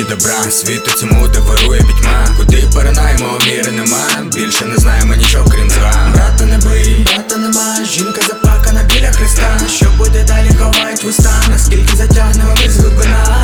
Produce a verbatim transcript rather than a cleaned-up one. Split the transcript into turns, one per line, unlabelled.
світі добра, світу цьому де вирує пітьма. Куди перенаємо, міри нема, більше не знаємо нічого крім зла. Брата не бий, брата нема, жінка заплакана біля Христа. Що буде далі, ховають вуста, наскільки затягне вниз глибина.